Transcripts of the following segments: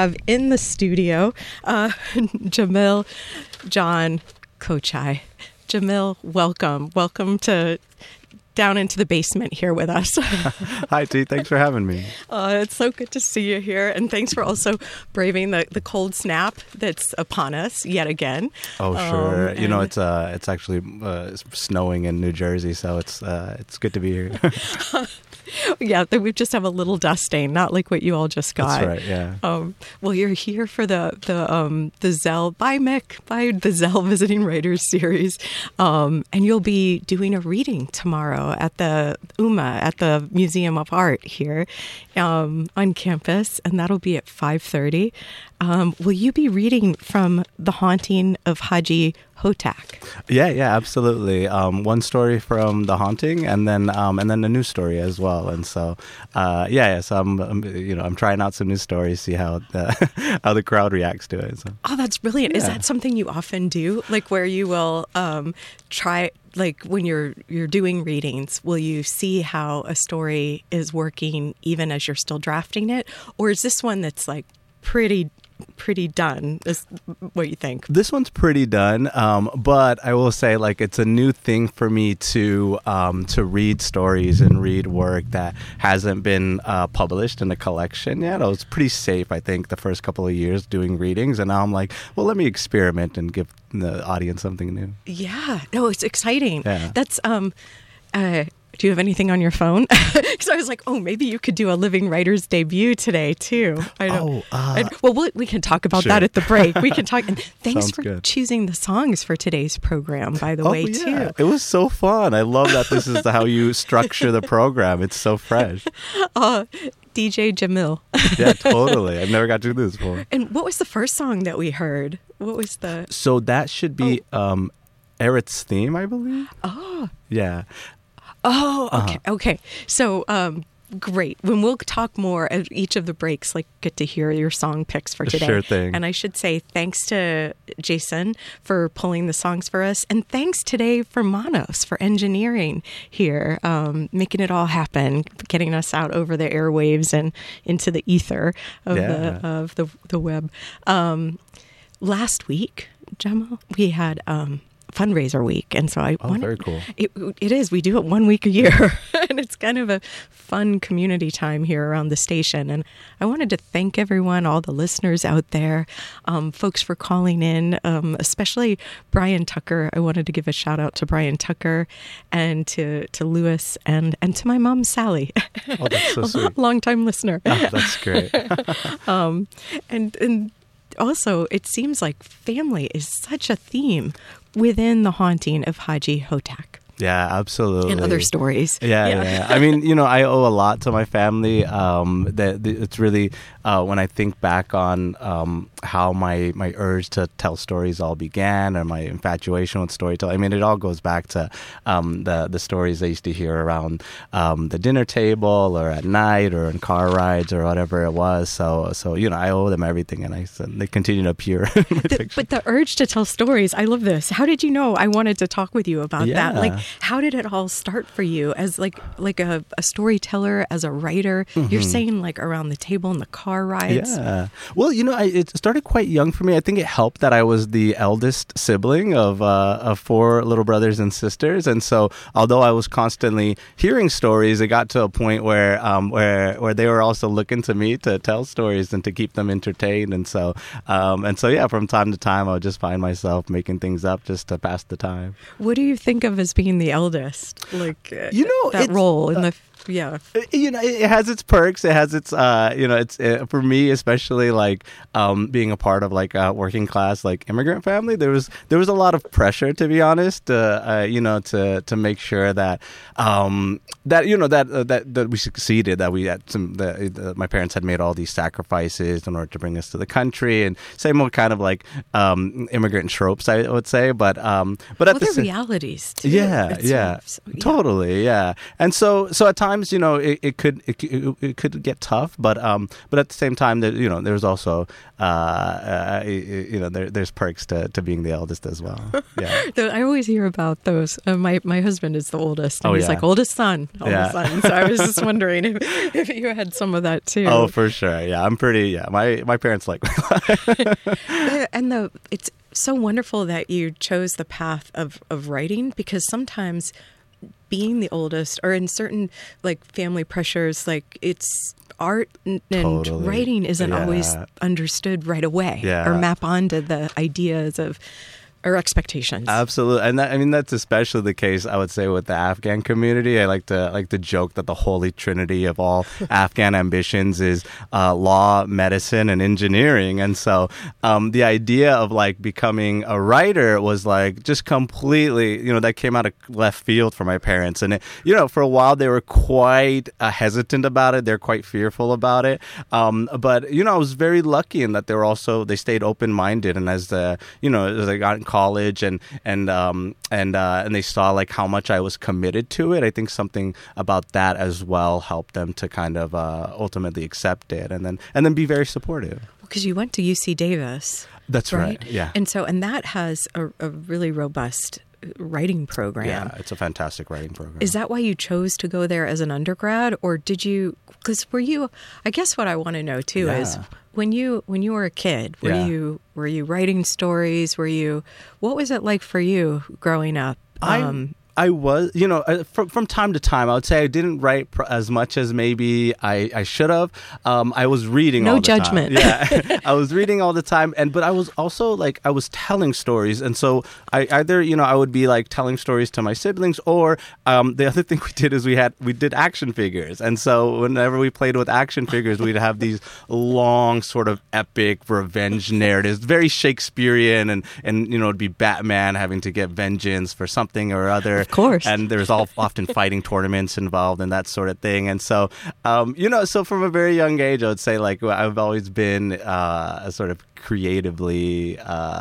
have in the studio Jamil John Kochai. Jamil, welcome. Welcome to down into the basement here with us. Hi, T. Thanks for having me. It's so good to see you here. And thanks for also braving the cold snap that's upon us yet again. Oh, sure. It's actually snowing in New Jersey, so it's good to be here. Yeah, we just have a little dust stain, not like what you all just got. That's right, yeah. Well, you're here for the Zell by Mick, by the Zell Visiting Writers series, and you'll be doing a reading tomorrow at the UMA, at the Museum of Art here on campus, and that'll be at 5:30. Will you be reading from The Haunting of Haji Hotak? Yeah, absolutely. One story from The Haunting, and then a new story as well. And so, so I'm trying out some new stories, see how the crowd reacts to it. So. Oh, that's brilliant! Yeah. Is that something you often do? Like where you will try, like when you're doing readings, will you see how a story is working even as you're still drafting it, or is this one that's like pretty done, is what you think? This one's pretty done, but I will say, like, it's a new thing for me to read stories and read work that hasn't been published in a collection yet. I was pretty safe, I think, the first couple of years doing readings, and now I'm like, well, let me experiment and give the audience something new. Yeah, no, it's exciting. Yeah. That's do you have anything on your phone? Because I was like, oh, maybe you could do a Living Writer's debut today, too. We can talk about that at the break. We can talk. And thanks Sounds for good. choosing the songs for today's program, by the way, too. It was so fun. I love that this is how you structure the program. It's so fresh. DJ Jamil. Yeah, totally. I've never got to do this before. And what was the first song that we heard? What was the... So that should be Eret's theme, I believe. Oh. Yeah. Oh, okay. Okay. So, great. When we'll talk more at each of the breaks, like get to hear your song picks for today. Sure thing. And I should say thanks to Jason for pulling the songs for us. And thanks today for Manos for engineering here, making it all happen, getting us out over the airwaves and into the ether of the web. Last week, Gemma, we had fundraiser week, and so very cool. It is. We do it 1 week a year, and it's kind of a fun community time here around the station. And I wanted to thank everyone, all the listeners out there, folks for calling in, especially Brian Tucker. I wanted to give a shout out to Brian Tucker and to Lewis and to my mom Sally. Oh, that's so sweet. Long-time listener. Oh, that's great. And also, it seems like family is such a theme within The Haunting of Haji Hotak. Yeah, absolutely. And other stories. Yeah. I mean, I owe a lot to my family. It's really, when I think back on how my urge to tell stories all began, or my infatuation with storytelling, I mean, it all goes back to the stories I used to hear around the dinner table, or at night, or in car rides, or whatever it was. So I owe them everything, and they continue to appear in my picture. But the urge to tell stories, I love this. How did you know I wanted to talk with you about that? Like, how did it all start for you as like a storyteller, as a writer? Mm-hmm. You're saying like around the table in the car rides. Yeah. Well, it started quite young for me. I think it helped that I was the eldest sibling of 4 little brothers and sisters, and so although I was constantly hearing stories, it got to a point where they were also looking to me to tell stories and to keep them entertained, and so from time to time I would just find myself making things up just to pass the time. What do you think of as being the eldest? Like that role in the it has its perks. It has its it's for me, especially like being a part of like a working class like immigrant family. There was a lot of pressure, to be honest. To make sure that that we succeeded. That we had my parents had made all these sacrifices in order to bring us to the country, and same old kind of like immigrant tropes, I would say. But at the realities too. Yeah, totally, yeah. And so at times, sometimes, it could get tough, but at the same time, that there's also there's perks to being the eldest as well. Yeah. I always hear about those. My husband is the oldest, and he's yeah. like oldest son. So I was just wondering if you had some of that too. Oh, for sure. Yeah, I'm pretty. Yeah, my parents like me. And it's so wonderful that you chose the path of writing, because sometimes being the oldest, or in certain like family pressures, like it's art and Totally. writing isn't always understood right away, or map onto the ideas of or expectations. Absolutely. And that's especially the case, I would say, with the Afghan community. I like to joke that the holy trinity of all Afghan ambitions is law, medicine, and engineering. And so the idea of like becoming a writer was like just completely, that came out of left field for my parents. And for a while they were quite hesitant about it. They're quite fearful about it. But I was very lucky in that they stayed open-minded. And as I got in college and they saw like how much I was committed to it, I think something about that as well helped them to kind of ultimately accept it and then be very supportive. Because you went to UC Davis. That's right. Yeah. And that has a really robust writing program. Yeah, it's a fantastic writing program. Is that why you chose to go there as an undergrad, or did you? Because I guess what I want to know too is when you were a kid, were you writing stories? What was it like for you growing up? I was, from time to time, I would say I didn't write as much as maybe I should have. I was reading all the time. No judgment. Yeah, I was reading all the time. But I was also I was telling stories. And so I would be like telling stories to my siblings, or the other thing we did is we did action figures. And so whenever we played with action figures, we'd have these long sort of epic revenge narratives, very Shakespearean, and it'd be Batman having to get vengeance for something or other. Of course. And there's often fighting tournaments involved and that sort of thing. And so, so from a very young age, I would say I've always been sort of creatively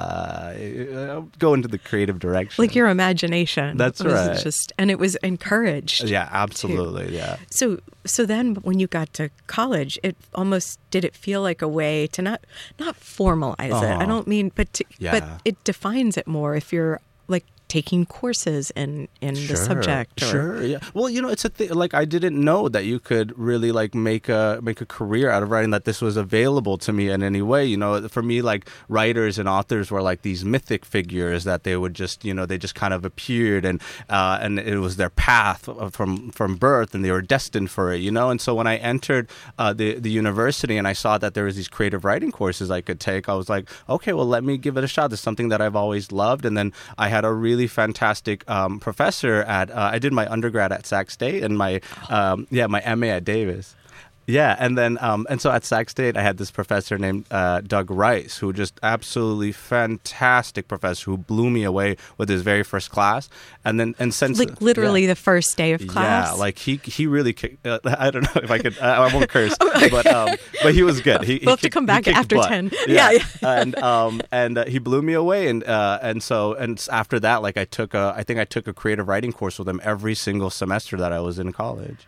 go into the creative direction. Like your imagination. That's right. And it was encouraged. Yeah, absolutely. Too. Yeah. So then when you got to college, did it feel like a way to not formalize it? I don't mean, but it defines it more if you're like taking courses in the subject. Sure, yeah. Well, it's a thing. Like, I didn't know that you could really like make a career out of writing. That this was available to me in any way. For me, like writers and authors were like these mythic figures that they would just, they just kind of appeared and it was their path from birth, and they were destined for it. And so when I entered the university and I saw that there was these creative writing courses I could take, I was like, okay, well, let me give it a shot. It's something that I've always loved. And then I had a really fantastic professor I did my undergrad at Sac State and my MA at Davis. Yeah, and then and so at Sac State, I had this professor named Doug Rice, who just absolutely fantastic professor who blew me away with his very first class, and since literally the first day of class. Yeah, like he really kicked. I don't know if I could. I won't curse, but he was good. We'll have to come back after butt. 10. Yeah. and he blew me away, and after that, like I took a creative writing course with him every single semester that I was in college.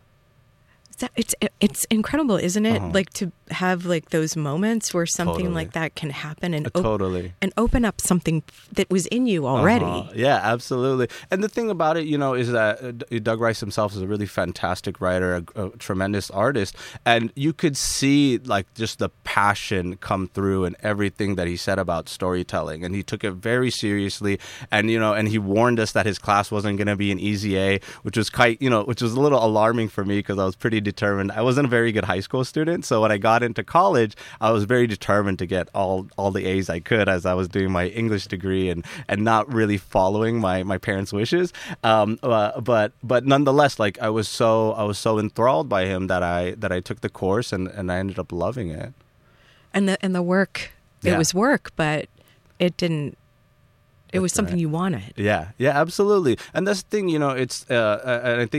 It's incredible, isn't it? Like to have like those moments where something like that can happen and and open up something that was in you already. Yeah, absolutely. And the thing about it, is that Doug Rice himself is a really fantastic writer, a tremendous artist, and you could see like just the passion come through in everything that he said about storytelling, and he took it very seriously. And and he warned us that his class wasn't going to be an easy A, which was which was a little alarming for me because I was pretty determined. I wasn't a very good high school student, so when I got into college, I was very determined to get all the A's I could as I was doing my English degree and not really following my parents' wishes. But nonetheless, like I was so enthralled by him that I took the course and I ended up loving it. And the work, it was work, but it didn't. It was something you wanted. Yeah, absolutely. And that's the thing, it's and I think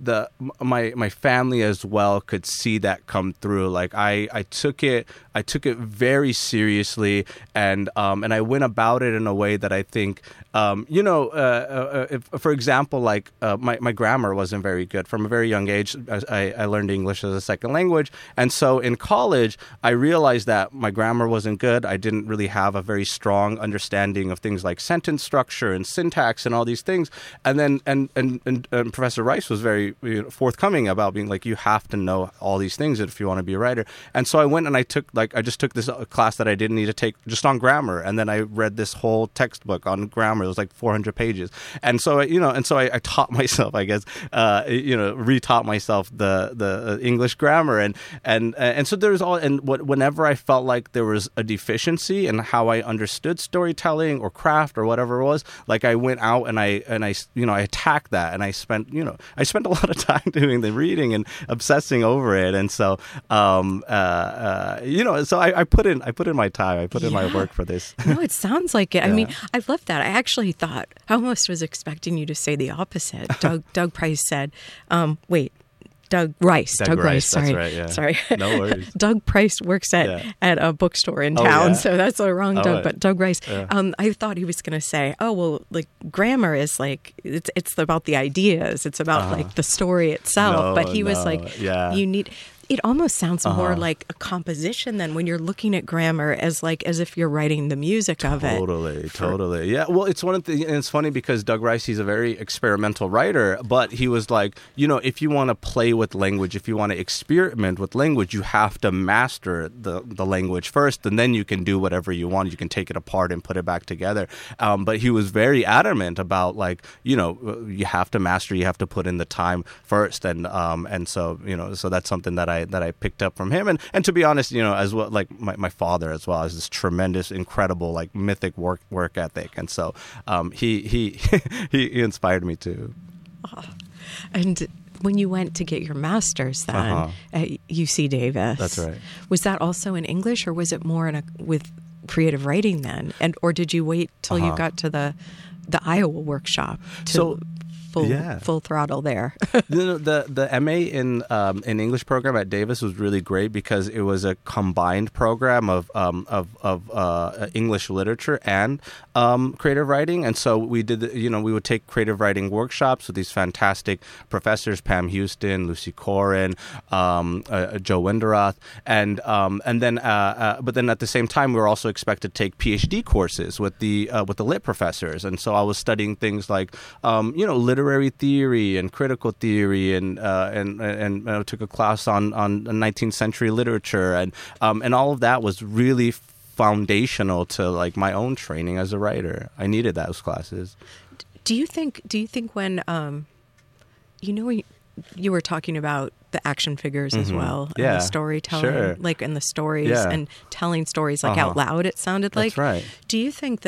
my family as well could see that come through. Like I took it very seriously, and I went about it in a way that I think, if, for example, like my grammar wasn't very good from a very young age. I learned English as a second language, and so in college I realized that my grammar wasn't good. I didn't really have a very strong understanding of things like sentence structure and syntax and all these things. And then and Professor Rice was very forthcoming about being like, you have to know all these things if you want to be a writer. And so I went and I just took this class that I didn't need to take just on grammar, and then I read this whole textbook on grammar. It was like 400 pages, and so I taught myself, I guess, retaught myself the English grammar, and so there's all, and whenever I felt like there was a deficiency in how I understood storytelling or craft or whatever it was, like I went out and I attacked that, and I spent a lot of time doing the reading and obsessing over it, and so so I put in my time, I put in my work for this. No, it sounds like it. I mean, I love that. I actually thought, I almost was expecting you to say the opposite. Doug Price said, Doug Rice. Doug Rice. Sorry. That's right, yeah. Sorry. No worries. Doug Price works at a bookstore in town, so that's the wrong Doug. Right. But Doug Rice. Yeah. I thought he was going to say, "Oh, well, like grammar is like it's about the ideas. It's about like the story itself." No, but he was like, "You need." It almost sounds more like a composition than when you're looking at grammar as if you're writing the music of it. Totally. Yeah. Well, it's one of the, and it's funny because Doug Rice, he's a very experimental writer, but he was like, if you want to play with language, if you want to experiment with language, you have to master the language first, and then you can do whatever you want. You can take it apart and put it back together. But he was very adamant about you have to master, you have to put in the time first, and so so that's something that I picked up from him, and to be honest, as well, like my father as well has this tremendous, incredible, like mythic work ethic, and so he inspired me too. And when you went to get your master's then at UC Davis, that's right. Was that also in English, or was it more with creative writing then, or did you wait till you got to the Iowa workshop full throttle there? The MA in English program at Davis was really great because it was a combined program of English literature and creative writing, and so we did we would take creative writing workshops with these fantastic professors, Pam Houston, Lucy Corin, Joe Winderath, and then but then at the same time we were also expected to take PhD courses with the lit professors, and so I was studying things like literary theory and critical theory, and I took a class on 19th century literature, and all of that was really foundational to like my own training as a writer. I needed those classes. Do you think when you were talking about the action figures as well, and the storytelling, like in the stories and telling stories like out loud, it sounded like. That's right. Do you think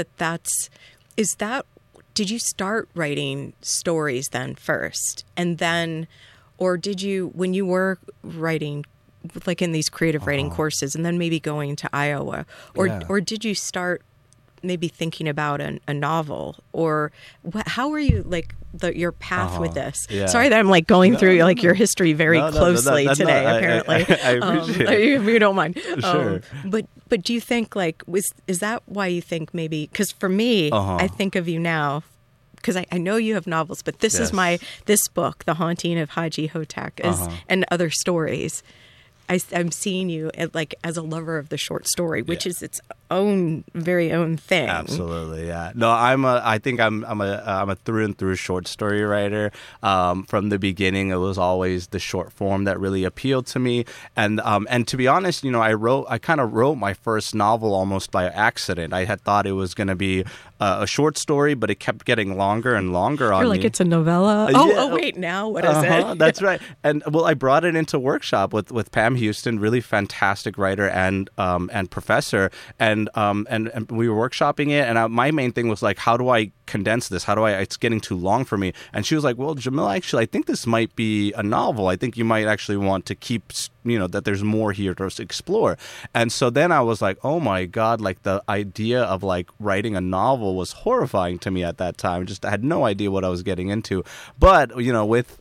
did you start writing stories then first, and then, or did you, when you were writing, like in these creative writing courses, and then maybe going to Iowa, or did you start maybe thinking about a novel, or how were you, like your path with this? Yeah. Sorry that I'm like going through like your history very closely today. Apparently, I appreciate it. If you don't mind. Sure. But do you think is that why you think maybe? Because for me, I think of you now, because I know you have novels, but this is this book, The Haunting of Haji Hotak, and other stories. I'm seeing you as a lover of the short story, which is its own very own thing. Absolutely, yeah. No, I think I'm a through and through short story writer. From the beginning, it was always the short form that really appealed to me. And to be honest, I kind of wrote my first novel almost by accident. I had thought it was going to be a short story, but it kept getting longer and longer on me. You're like, it's a novella? Oh, wait, now what is it? That's right. And I brought it into workshop with Pam Houston, really fantastic writer and professor, and we were workshopping it, and my main thing was like, how do I condense this? It's getting too long for me. And she was like, well, Jamil, actually, I think this might be a novel. I think you might actually want to keep that there's more here to explore. And so then I was like, oh my God, like the idea of like writing a novel was horrifying to me at that time. Just I had no idea what I was getting into. But with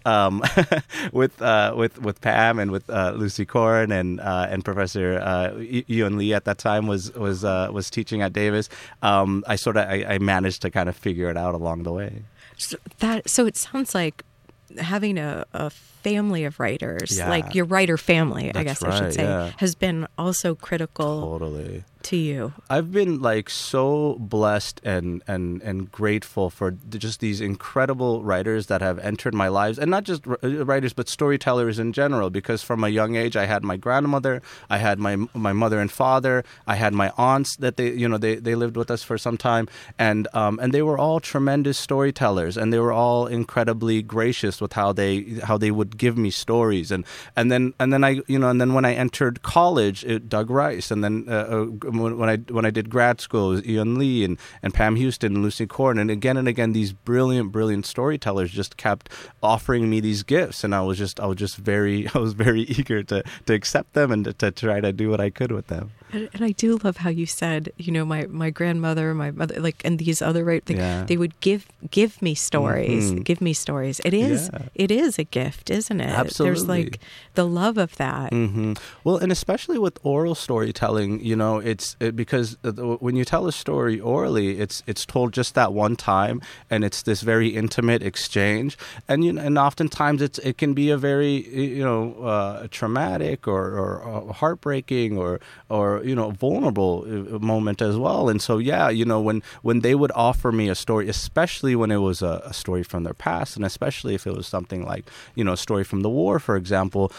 with Pam and with Lucy Corn and Professor Ian Lee at that time was teaching at Davis. I managed to kind of figure it out along the way. So it sounds like having a family of writers, Yeah. like your writer family, I That's guess I should right, say, yeah. has been also critical Totally. to you. I've been like so blessed and grateful for just these incredible writers that have entered my lives, and not just writers but storytellers in general, because from a young age I had my grandmother, I had my mother and father, I had my aunts that they lived with us for some time, and they were all tremendous storytellers, and they were all incredibly gracious with how they would give me stories, and then when I entered college, Doug Rice, and then when I did grad school, it was Ian Lee and Pam Houston and Lucy Corn, and again these brilliant storytellers just kept offering me these gifts, and I was very eager to accept them and to try to do what I could with them. And I do love how you said, my grandmother, my mother, and these other they would give me stories, Mm-hmm. give me stories. It is a gift, isn't it? Absolutely. There's like the love of that. Mm-hmm. Well, and especially with oral storytelling, because when you tell a story orally, it's told just that one time, and it's this very intimate exchange, and oftentimes it can be a very traumatic or heartbreaking or vulnerable moment as well. And so when they would offer me a story, especially when it was a story from their past, and especially if it was something like a story from the war, for example,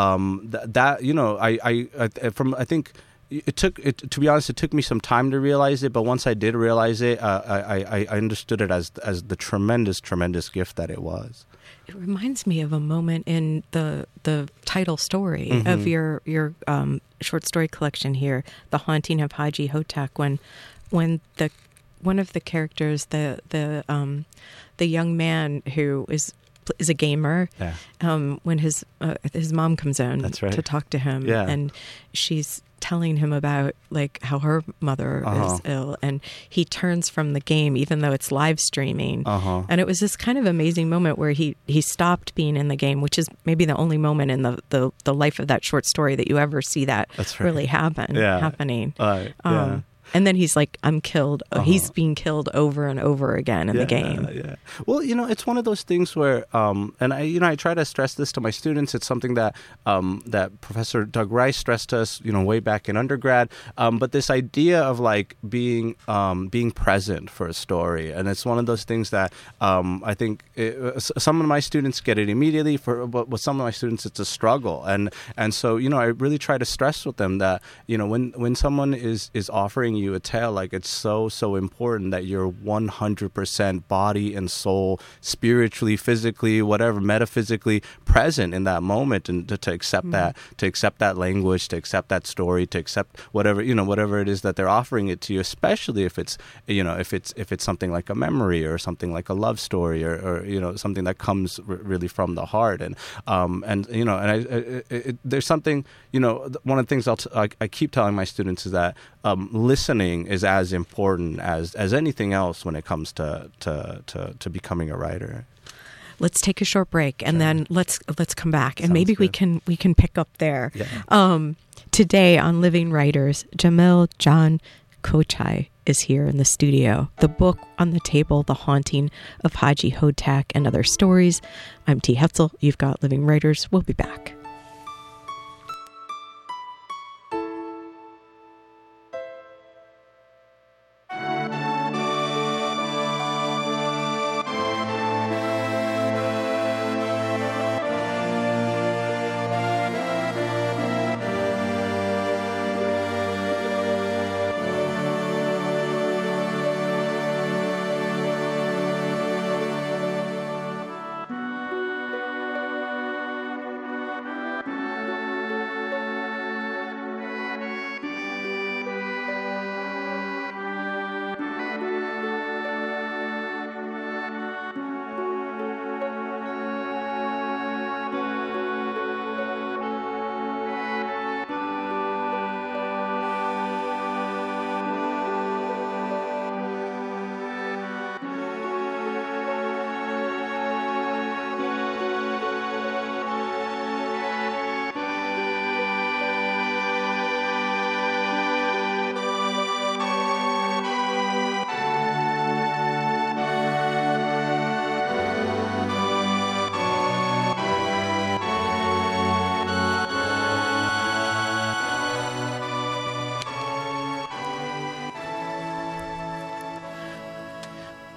to be honest, it took me some time to realize it, but once I did realize it, I understood it as the tremendous gift that it was. It reminds me of a moment in the title story of your short story collection here, The Haunting of Haji Hotak, when one of the characters, the young man who is a gamer, when his mom comes in to talk to him, and she's telling him about like how her mother is ill, and he turns from the game even though it's live streaming, and it was this kind of amazing moment where he stopped being in the game, which is maybe the only moment in the life of that short story that you ever see that really happening. And then he's like, I'm killed. He's being killed over and over again in the game. Yeah. Well, it's one of those things where, and I try to stress this to my students. It's something that Professor Doug Rice stressed to us, way back in undergrad. But this idea of like being present for a story, and it's one of those things that I think some of my students get it immediately. But with some of my students, it's a struggle. And so I really try to stress with them that when someone is offering you a tale, like it's so important that you're 100% body and soul, spiritually, physically, whatever, metaphysically present in that moment, and to accept that language, to accept that story, to accept whatever it is that they're offering it to you, especially if it's if it's something like a memory or something like a love story or something that comes really from the heart, and there's something, one of the things I keep telling my students is that listening is as important as anything else when it comes to becoming a writer. Let's take a short break, and then let's come back, and Sounds maybe good. we can pick up there. Yeah. Today on Living Writers, Jamil Jan Kochai is here in the studio. The book on the table, The Haunting of Haji Hotak and Other Stories. I'm T. Hetzel. You've got Living Writers. We'll be back.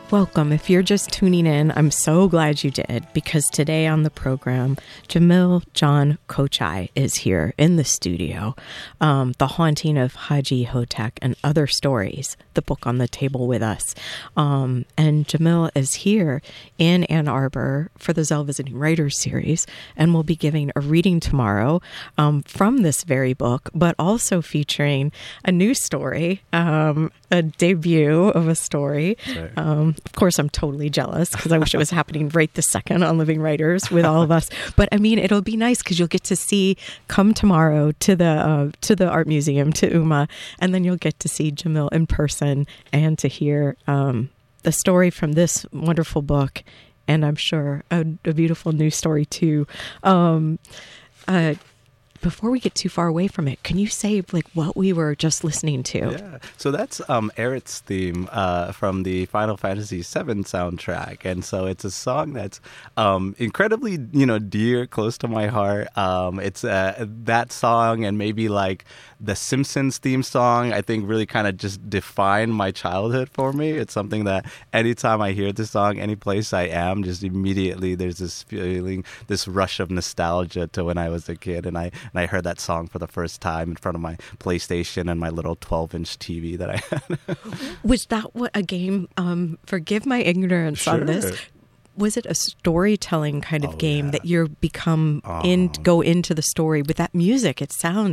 Welcome. If you're just tuning in, I'm so glad you did, because today on the program, Jamil Jan Kochai is here in the studio. The Haunting of Haji Hotak and Other Stories, the book on the table with us. And Jamil is here in Ann Arbor for the Zell Visiting Writers series, and we'll be giving a reading tomorrow from this very book, but also featuring a new story, a debut of a story. Of course, I'm totally jealous because I wish it was happening right this second on Living Writers with all of us. But I mean, it'll be nice because you'll get to come tomorrow to the art museum, to UMA, and then you'll get to see Jamil in person and to hear the story from this wonderful book, and I'm sure a beautiful new story too. Before we get too far away from it, can you say what we were just listening to? Yeah, so that's Aerith's theme from the Final Fantasy VII soundtrack, and so it's a song that's incredibly dear, close to my heart. It's that song and maybe like the Simpsons theme song, I think really kind of just defined my childhood for me. It's something that anytime I hear this song, any place I am, just immediately there's this feeling, this rush of nostalgia to when I was a kid, and I heard that song for the first time in front of my PlayStation and my little 12-inch TV that I had. Was that what a game? Forgive my ignorance on this. Was it a storytelling kind of game that you go into the story with that music? It sounds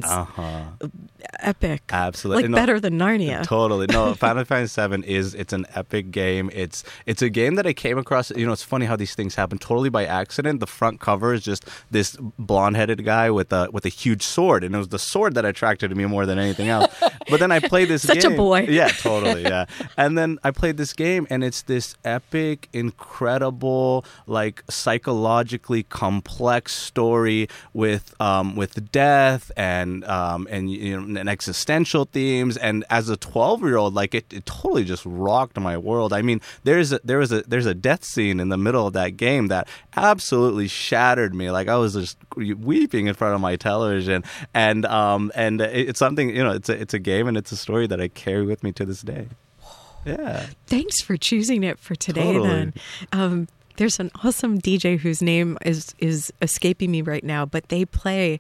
epic. Absolutely. Better than Narnia. Totally. No, Final Fantasy VII it's an epic game. It's a game that I came across. It's funny how these things happen totally by accident. The front cover is just this blonde-headed guy with a huge sword, and it was the sword that attracted me more than anything else. But then I played this game. Such a boy. Yeah, totally, yeah. And then I played this game, and it's this epic, incredible, psychologically complex story with death and existential themes. And as a 12-year-old, it totally just rocked my world. I mean, there's a death scene in the middle of that game that absolutely shattered me. I was just weeping in front of my television, and it's something, it's a game and it's a story that I carry with me to this day. Yeah. Thanks for choosing it for today. Totally. Then. There's an awesome DJ whose name is escaping me right now, but they play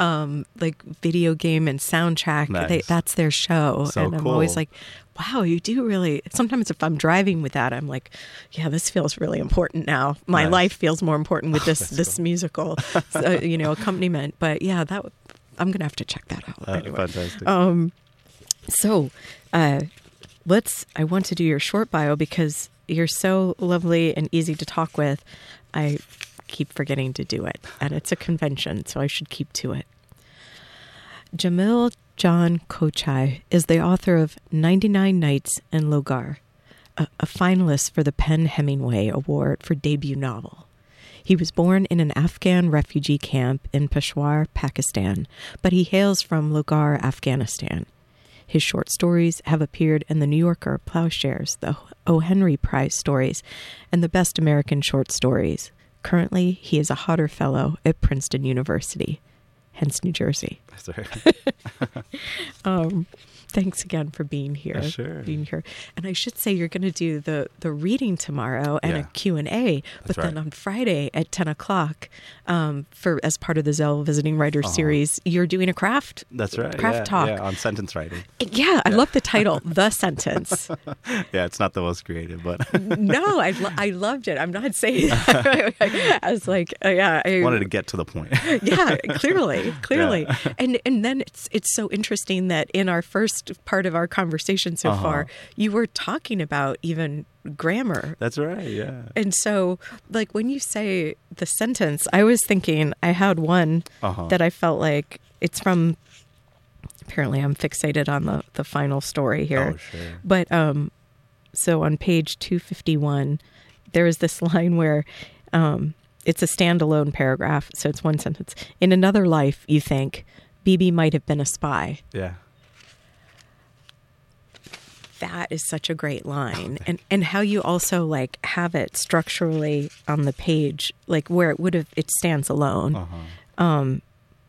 video game and soundtrack. Nice. That's their show. So and I'm cool. always like, wow, you do really. Sometimes if I'm driving with that, I'm like, yeah, this feels really important now. My life feels more important with this musical accompaniment. But yeah, I'm going to have to check that out. Anyway. Fantastic. So I want to do your short bio because you're so lovely and easy to talk with. I keep forgetting to do it, and it's a convention, so I should keep to it. Jamil Jan Kochai is the author of 99 Nights in Logar, a finalist for the PEN/Hemingway Award for debut novel. He was born in an Afghan refugee camp in Peshawar, Pakistan, but he hails from Logar, Afghanistan. His short stories have appeared in the New Yorker, Plowshares, the O. Henry Prize stories, and the Best American Short Stories. Currently, he is a Hodder Fellow at Princeton University, hence New Jersey. That's right. Thanks again for being here. Sure. And I should say you're going to do the reading tomorrow and a Q&A, but then on Friday at 10 o'clock, as part of the Zell Visiting Writers series, you're doing a craft talk. Yeah, on sentence writing. Yeah, I love the title, The Sentence. Yeah, it's not the most creative, but... No, I loved it. I'm not saying I was like, I wanted to get to the point. Yeah, clearly. Yeah. And then it's so interesting that in our first part of our conversation so far, you were talking about even grammar. That's right, yeah. And so, when you say the sentence, I was thinking I had one that I felt like it's from, apparently I'm fixated on the final story here. Oh, sure. But, so on page 251, there is this line where it's a standalone paragraph, so it's one sentence. In another life, you think, Bibi might have been a spy. Yeah. That is such a great line. And how you also have it structurally on the page, where it stands alone.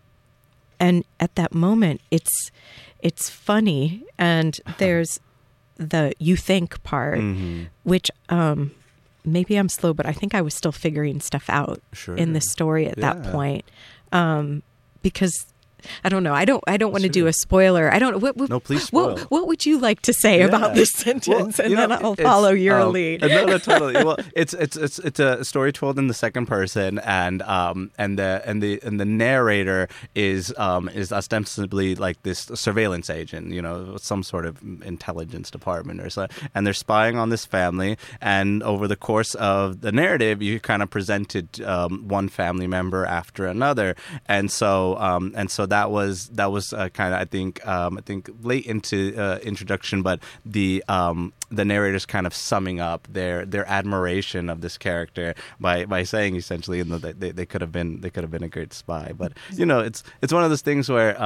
And at that moment, it's funny, and there's the you think part, which maybe I'm slow, but I think I was still figuring stuff out in the story at that point, because I don't know. I don't want to do a spoiler. I don't. No, please spoil. What would you like to say about this sentence, and then I'll follow your lead. No, totally. Well, it's a story told in the second person, and the narrator is ostensibly like this surveillance agent, some sort of intelligence department or so, and they're spying on this family. And over the course of the narrative, you kind of presented one family member after another, and so that was kind of I think late into introduction, but the narrator's kind of summing up their admiration of this character by saying essentially that they could have been a great spy. But it's one of those things where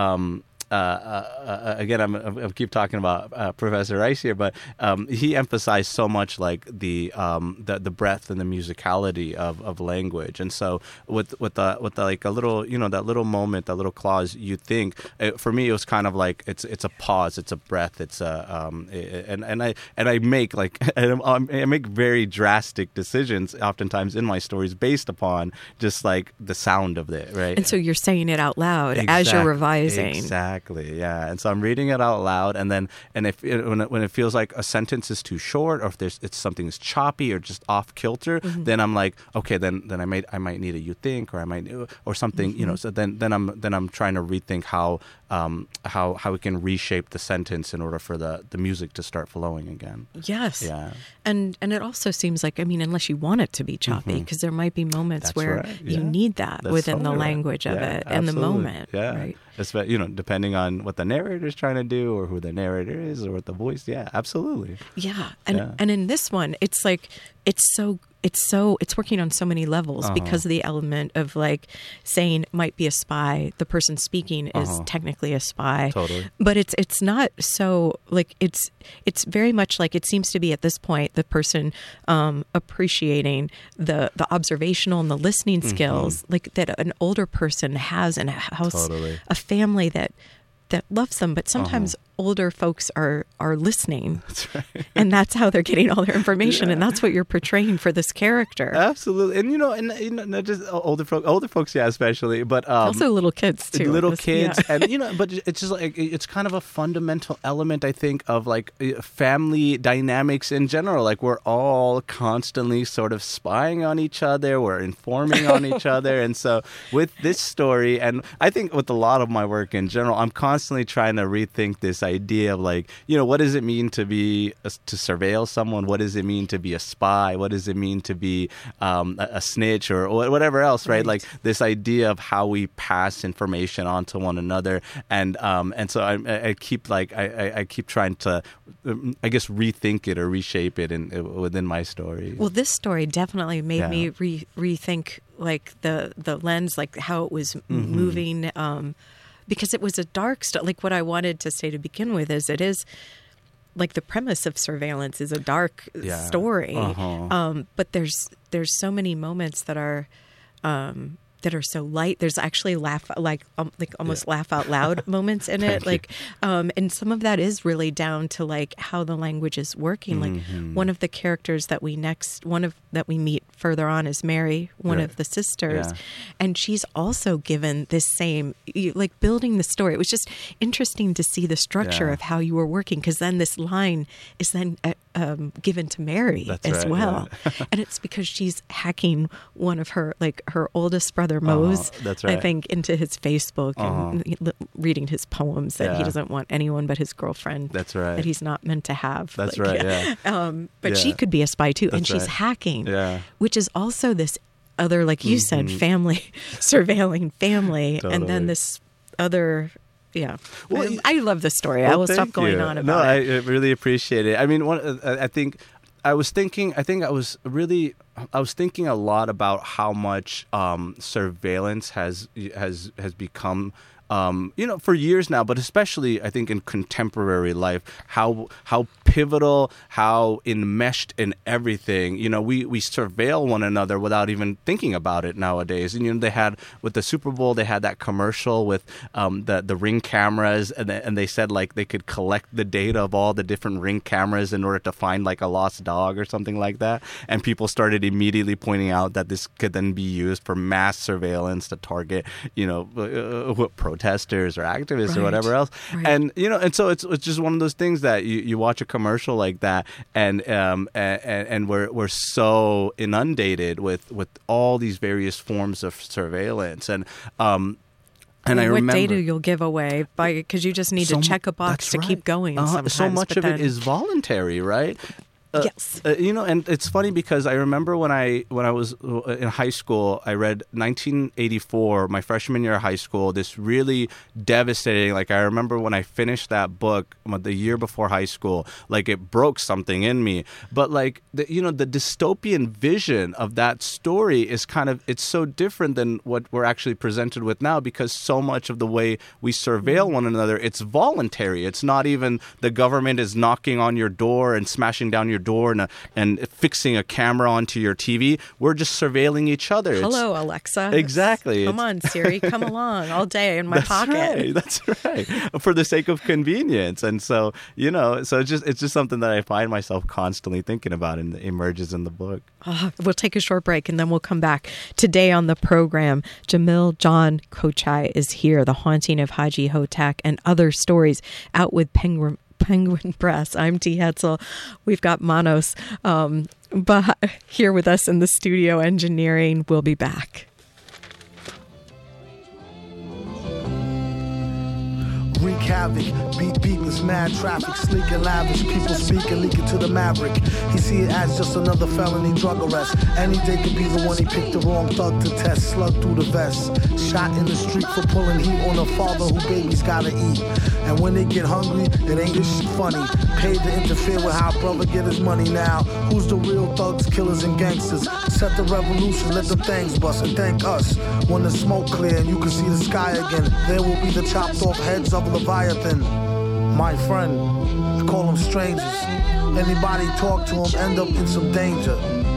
again, I keep talking about Professor Rice here, but he emphasized so much like the breadth and the musicality of language, and so with the like a little that little moment, that little clause, you think, for me it was kind of like it's a pause, it's a breath, it's a and I make like I make very drastic decisions oftentimes in my stories based upon just like the sound of it, right? And so you're saying it out loud as you're revising. Exactly. Yeah, and so I'm reading it out loud, and if when it feels like a sentence is too short, or if it's something is choppy or just off kilter, then I'm like, okay, then I might need a you think, or I might or something, So then I'm trying to rethink how we can reshape the sentence in order for the music to start flowing again. Yes. Yeah. And it also seems like, unless you want it to be choppy, because there might be moments where you need that within the language of it and the moment. Yeah. Right. Depending on what the narrator is trying to do, or who the narrator is, or what the voice. Yeah, absolutely. Yeah. And in this one, it's like, it's working on so many levels because of the element of like saying might be a spy. The person speaking is technically a spy. Totally. But it's not so like it's very much like it seems to be at this point the person appreciating the observational and the listening skills like that an older person has in a house, a family that loves them, but sometimes older folks are listening. That's right. And that's how they're getting all their information, and that's what you're portraying for this character. Absolutely. And not just older folks, yeah, especially, but also little kids too. And but it's just like it's kind of a fundamental element, I think, of like family dynamics in general. Like we're all constantly sort of spying on each other, we're informing on each other, and so with this story, and I think with a lot of my work in general, I'm constantly trying to rethink this idea of like, what does it mean to surveil someone? What does it mean to be a spy? What does it mean to be a snitch or whatever else, right? Like this idea of how we pass information on to one another, and so I keep trying to, I guess, rethink it or reshape it within my story. Well, this story definitely made me rethink like the lens, like how it was moving. Because it was a dark story. Like what I wanted to say to begin with is it is like the premise of surveillance is a dark story. But there's so many moments that are so light. There's actually almost laugh out loud moments in it. And some of that is really down to like how the language is working. Like one of the characters that we meet further on is Mary, one of the sisters. Yeah. And she's also given this same, like building the story. It was just interesting to see the structure of how you were working, because then this line is then given to Mary as well. Yeah. And it's because she's hacking one of her oldest brother, Mose, I think, into his Facebook and reading his poems that he doesn't want anyone but his girlfriend. That's right. That he's not meant to have. That's right, yeah. But she could be a spy too. And she's hacking, which is also this other, like you said, family, surveilling family. Totally. And then this other... Yeah. Well, I love the story. I will stop going on about it. No, I really appreciate it. I mean, I was thinking a lot about how much surveillance has become, for years now, but especially I think in contemporary life, how pivotal, how enmeshed in everything. We surveil one another without even thinking about it nowadays. And they had with the Super Bowl, they had that commercial with the Ring cameras, and they said like they could collect the data of all the different Ring cameras in order to find like a lost dog or something like that. And people started immediately pointing out that this could then be used for mass surveillance to target protesters or activists or whatever else. Right. And so it's just one of those things that you watch a commercial like that, and we're so inundated with all these various forms of surveillance, and I remember what data you'll give away because you just need to check a box to keep going. Sometimes, so much of it is voluntary, right? Yes. And it's funny because I remember when I was in high school, I read 1984, my freshman year of high school, this really devastating, like I remember when I finished that book the year before high school, like it broke something in me. But like, the dystopian vision of that story is it's so different than what we're actually presented with now, because so much of the way we surveil one another, it's voluntary. It's not even the government is knocking on your door and smashing down your door and fixing a camera onto your TV. We're just surveilling each other. Hello, Alexa. Exactly. Come on, Siri. Come along all day in my pocket. That's right. For the sake of convenience. And so, so it's just something that I find myself constantly thinking about, and it emerges in the book. We'll take a short break and then we'll come back. Today on the program, Jamil Jan Kochai is here, The Haunting of Haji Hotak and Other Stories, out with Penguin Press. I'm T. Hetzel. We've got Manos here with us in the studio engineering. We'll be back. Wreak havoc, beat this mad traffic, sleek and lavish, people speak and leak it to the maverick. He see it as just another felony drug arrest. Any day could be the one he picked the wrong thug to test, slug through the vest. Shot in the street for pulling heat on a father who babies gotta eat. And when they get hungry, it ain't this shit funny. Paid to interfere with how brother get his money now. Who's the real thugs, killers, and gangsters? Set the revolution, let the things bust, and thank us. When the smoke clear and you can see the sky again, there will be the chopped off heads of Leviathan. My friend, I call them strangers. Anybody talk to them end up in some danger.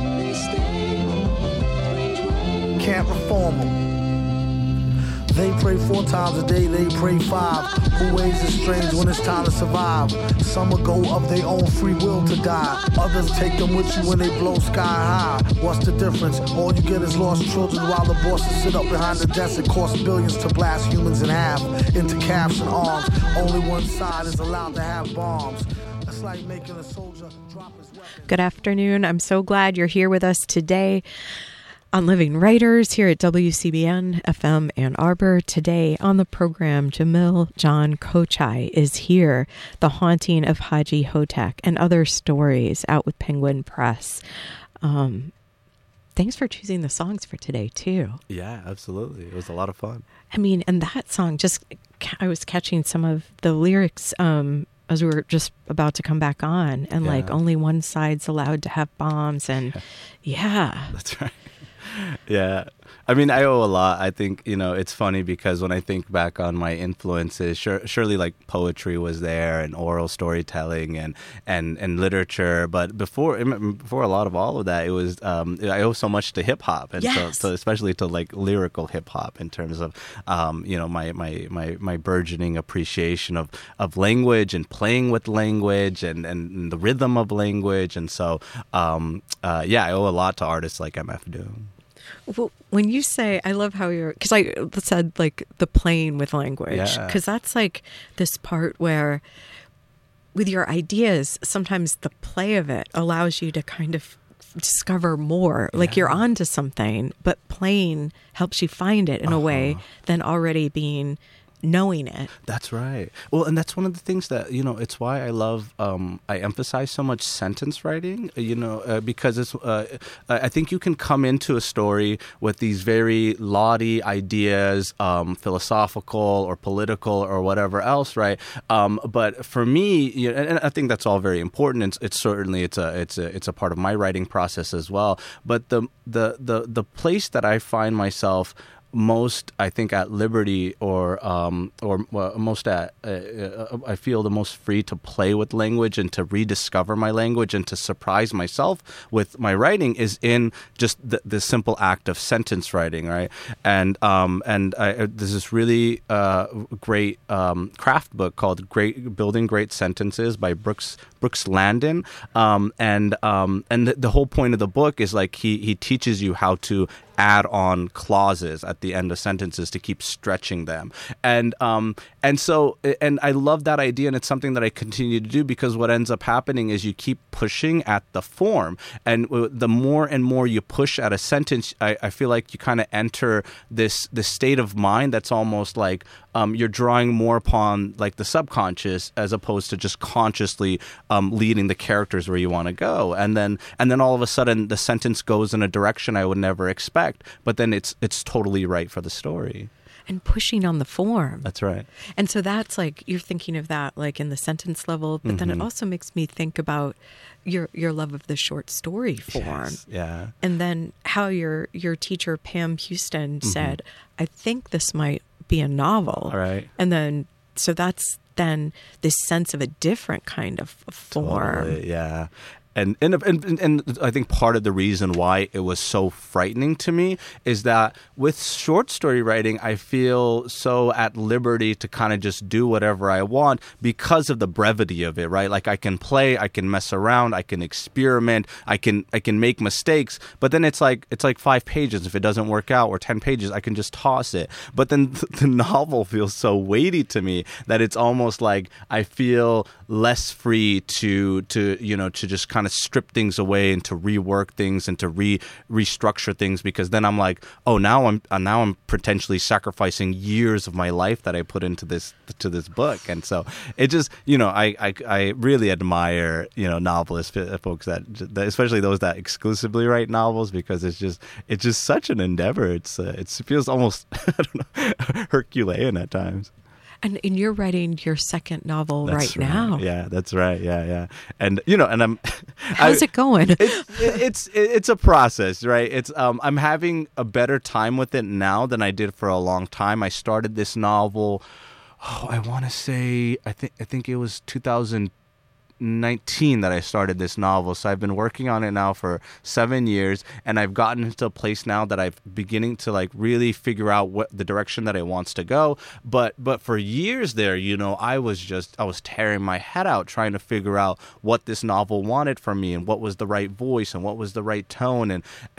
Can't reform them. They pray 4 times a day, they pray 5. Who ways is strange when it's time to survive? Some will go of their own free will to die. Others take them with you when they blow sky high. What's the difference? All you get is lost children while the bosses sit up behind the desk. It costs billions to blast humans in half into calves and arms. Only one side is allowed to have bombs. That's like making a soldier drop his weapon. Good afternoon. I'm so glad you're here with us today on Living Writers here at WCBN FM Ann Arbor. Today on the program, Jamil Jan Kochai is here, The Haunting of Haji Hotak and Other Stories, out with Penguin Press. Thanks for choosing the songs for today, too. Yeah, absolutely. It was a lot of fun. I mean, and that song, I was catching some of the lyrics as we were just about to come back on, and like only one side's allowed to have bombs, and That's right. Yeah. I mean, I owe a lot. I think, it's funny because when I think back on my influences, surely like poetry was there and oral storytelling and literature. But before a lot of all of that, it was I owe so much to hip hop, and so especially to like lyrical hip hop in terms of my burgeoning appreciation of language and playing with language and the rhythm of language. And so I owe a lot to artists like MF Doom. Well, when you say, I love how because I said like the playing with language, because that's like this part where with your ideas, sometimes the play of it allows you to kind of discover more, like you're onto something, but playing helps you find it in a way than already knowing it. That's right. Well, and that's one of the things that, it's why I love, I emphasize so much sentence writing, because it's, I think you can come into a story with these very lofty ideas, philosophical or political or whatever else, right? But for me, and I think that's all very important. It's certainly, it's a part of my writing process as well. But the place that I find myself most, I think, at liberty or most at, I feel the most free to play with language and to rediscover my language and to surprise myself with my writing is in just the simple act of sentence writing, right? And there's this really great craft book called Building Great Sentences by Brooks Landon, and the whole point of the book is like he teaches you how to add on clauses at the end of sentences to keep stretching them, and so I love that idea, and it's something that I continue to do because what ends up happening is you keep pushing at the form, and the more and more you push at a sentence, I feel like you kind of enter this state of mind that's almost like you're drawing more upon like the subconscious as opposed to just consciously leading the characters where you want to go, and then all of a sudden the sentence goes in a direction I would never expect, but then it's totally right for the story. And pushing on the form. That's right. And so that's like, you're thinking of that like in the sentence level, but then it also makes me think about your love of the short story form. Yes, yeah. And then how your teacher, Pam Houston, said, I think this might be a novel. All right. And then, so that's then this sense of a different kind of form. Totally, yeah. And I think part of the reason why it was so frightening to me is that with short story writing, I feel so at liberty to kind of just do whatever I want because of the brevity of it, right? Like I can play, I can mess around, I can experiment, I can make mistakes, but then it's like 5 pages. If it doesn't work out, or 10 pages, I can just toss it. But then the novel feels so weighty to me that it's almost like I feel less free to just kind of strip things away and to rework things and to restructure things, because then I'm like, oh, now I'm potentially sacrificing years of my life that I put into this book. And so it just, I really admire novelists, folks that especially those that exclusively write novels, because it's just such an endeavor. It feels almost I don't know, Herculean at times. And you're writing your second novel right now. Yeah, that's right. Yeah. And and how's it going? It's a process, right? It's I'm having a better time with it now than I did for a long time. I started this novel, I want to say I think it was 2019 that I started this novel. So I've been working on it now for 7 years, and I've gotten into a place now that I'm beginning to like really figure out what the direction that it wants to go. But for years there, I was tearing my head out trying to figure out what this novel wanted from me and what was the right voice and what was the right tone,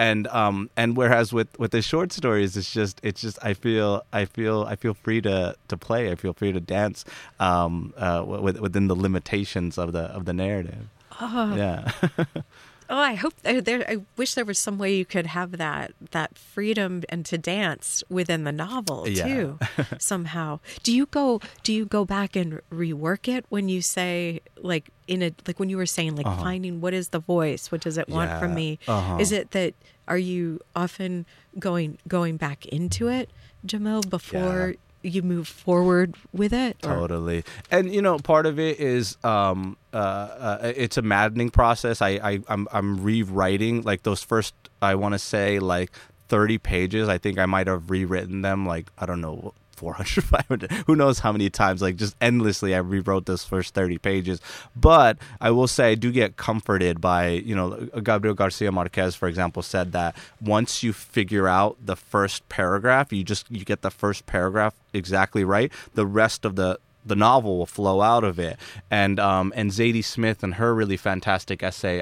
and whereas with the short stories, it's just I feel free to play. I feel free to dance within the limitations of the narrative. Oh. Yeah. Oh, I hope I wish there was some way you could have that freedom and to dance within the novel too, somehow. Do you go back and rework it when you say like when you were saying like finding what is the voice, what does it want from me? Is it that are you often going back into it, Jamil, before you move forward with it? Totally. And part of it is it's a maddening process. I'm rewriting like those first, I want to say like 30 pages. I think I might have rewritten them like, I don't know, 400, 500, who knows how many times, like just endlessly I rewrote those first 30 pages. But I will say I do get comforted by, Gabriel Garcia Marquez, for example, said that once you figure out the first paragraph, you get the first paragraph exactly right, the rest of the novel will flow out of it. And Zadie Smith and her really fantastic essay,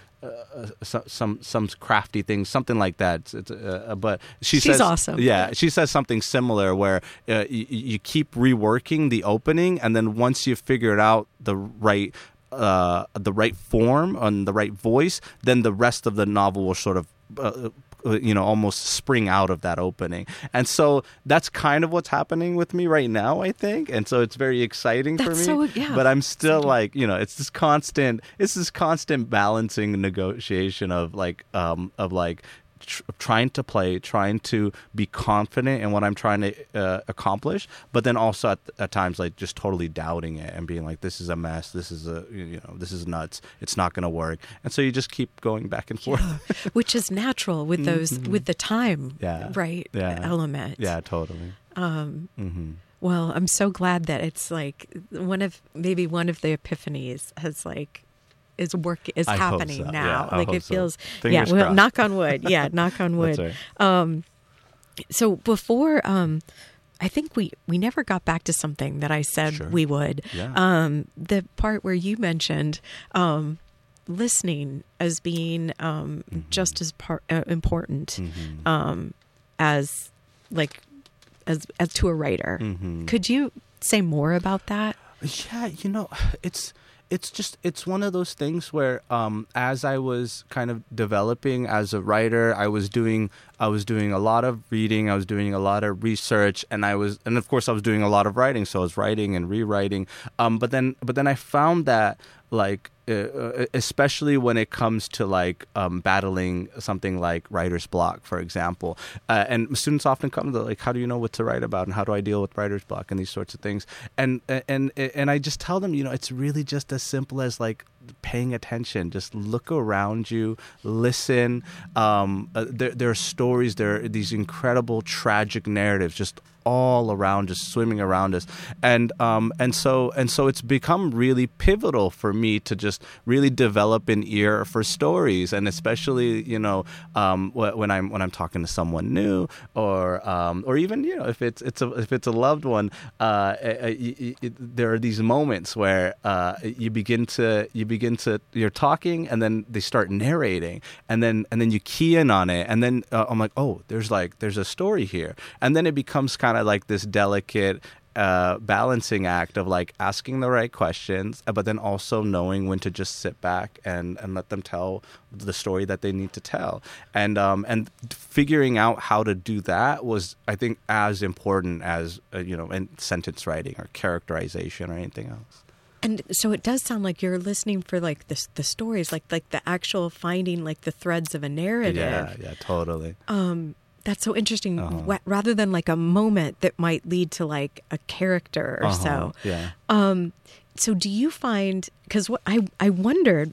some crafty things, something like that. But she's says, awesome. Yeah, she says something similar where you keep reworking the opening, and then once you've figured out the right form and the right voice, then the rest of the novel will sort of almost spring out of that opening. And so that's kind of what's happening with me right now, I think. And so it's very exciting for me. But I'm still like, it's this constant balancing negotiation of like trying to play, trying to be confident in what I'm trying to accomplish, but then also at times like just totally doubting it and being like, this is a mess, this is this is nuts, it's not going to work, and so you just keep going back and forth. Yeah. Which is natural with those with the time, element. Yeah, totally. Well, I'm so glad that it's like one of the epiphanies has like is happening so. now. Yeah, like it feels, Fingers well, crossed. knock on wood. Yeah, knock on wood. That's right. So before, I think we never got back to something that I said we would. Yeah. The part where you mentioned listening as being just as important as to a writer. Could you say more about that? Yeah, it's one of those things where as I was kind of developing as a writer, I was doing a lot of reading, I was doing a lot of research, and of course I was doing a lot of writing, so I was writing and rewriting. But then I found that like especially when it comes to like battling something like writer's block, for example, and students often come to like, how do you know what to write about, and how do I deal with writer's block and these sorts of things, and I just tell them, it's really just as simple as like paying attention. Just look around you, listen. There are stories, there are these incredible tragic narratives just all around, just swimming around us, and so it's become really pivotal for me to just really develop an ear for stories, and especially when I'm talking to someone new, or even if it's a loved one, there are these moments where you're talking, and then they start narrating, and then you key in on it, and then I'm like, oh, there's a story here, and then it becomes kind of like this delicate balancing act of like asking the right questions, but then also knowing when to just sit back and let them tell the story that they need to tell, and figuring out how to do that was, I think, as important as in sentence writing or characterization or anything else. And so it does sound like you're listening for like the stories, like the actual finding like the threads of a narrative. Yeah, totally. That's so interesting. Rather than like a moment that might lead to like a character or so. Yeah. So do you find, because what I wondered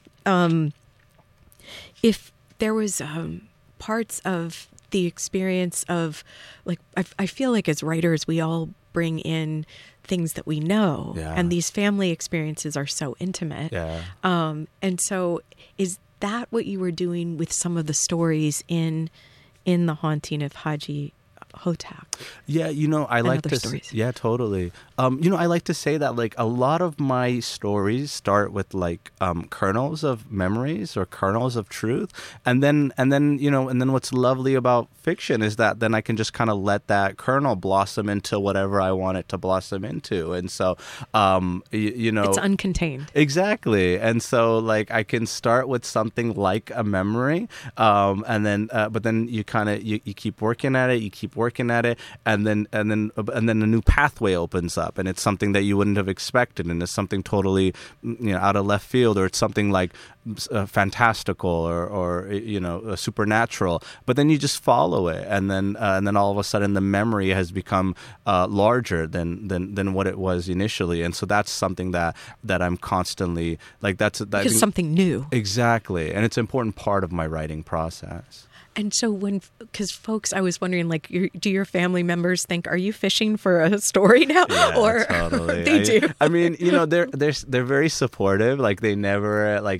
if there was parts of the experience of like, I feel like as writers we all bring in things that we know, and these family experiences are so intimate. Yeah. And so is that what you were doing with some of the stories in The Haunting of Haji Hotak? Yeah, I like to stories. Yeah, totally. I like to say that like a lot of my stories start with like kernels of memories or kernels of truth, and then what's lovely about fiction is that then I can just kind of let that kernel blossom into whatever I want it to blossom into, and so it's uncontained. Exactly, and so like I can start with something like a memory, and then but then you kind of you keep working at it, and then a new pathway opens up, and it's something that you wouldn't have expected, and it's something totally out of left field, or it's something like fantastical or supernatural, but then you just follow it, and then all of a sudden the memory has become larger than what it was initially, and so that's something that I'm constantly like, that's something new. Exactly, and it's an important part of my writing process. And so because folks, I was wondering, like, do your family members think, are you fishing for a story now? Yeah, or totally. They do. I mean, they're very supportive. Like they never, like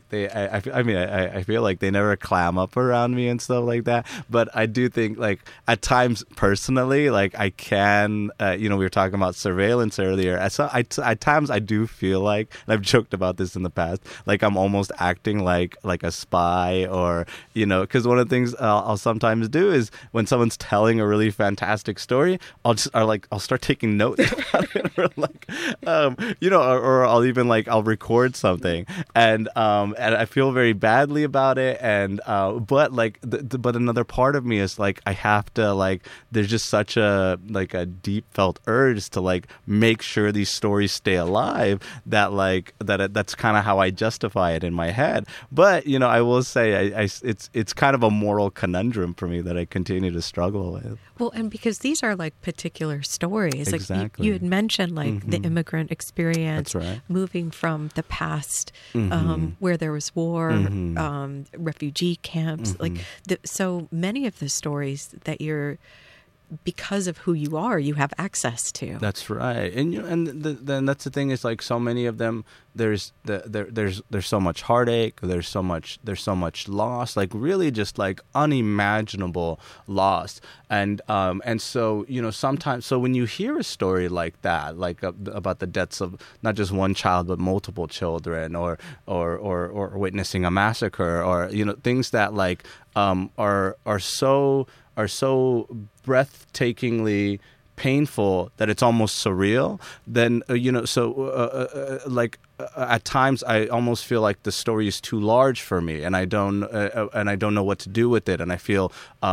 I feel like they never clam up around me and stuff like that. But I do think, like, at times personally, like I can, we were talking about surveillance earlier. At times I do feel like, and I've joked about this in the past, like I'm almost acting like a spy, or because one of the things I'll sometimes do is when someone's telling a really fantastic story, I'll start taking notes about it, or like, or I'll even I'll record something, and I feel very badly about it, and but like but another part of me is like I have to like there's just such a like a deep felt urge to like make sure these stories stay alive that like that's kind of how I justify it in my head. But you know, I will say it's kind of a moral conundrum for me that I continue to struggle with. Well, and because these are like particular stories, Exactly. like you had mentioned, like the immigrant experience, That's right. moving from the past where there was war, refugee camps, like so many of the stories that you're, because of who you are, you have access to. That's right, and you know, and then that's the thing is like so many of them. There's so much heartache. There's so much loss. Like really, just like unimaginable loss. And so you know sometimes. So when you hear a story like that, like about the deaths of not just one child but multiple children, or witnessing a massacre, or you know things that like are so breathtakingly painful that it's almost surreal, then you know, so like at times I almost feel like the story is too large for me, and I don't know what to do with it, and I feel